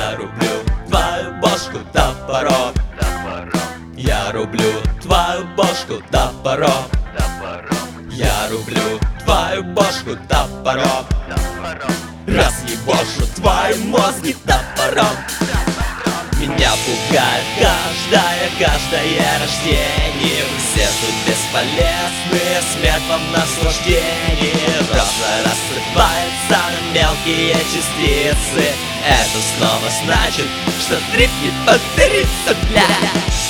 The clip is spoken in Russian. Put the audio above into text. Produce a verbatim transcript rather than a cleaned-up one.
Я рублю твою бошку топором. Я рублю твою бошку топором. Я рублю твою бошку топором. Разъебошу твои мозги топором. Меня пугает каждое, каждое рождение. Вы все тут бесполезны, смерть вам наслаждение. Просто рассыпается на мелкие частицы. Это снова значит, что дрифт не повторится, бля.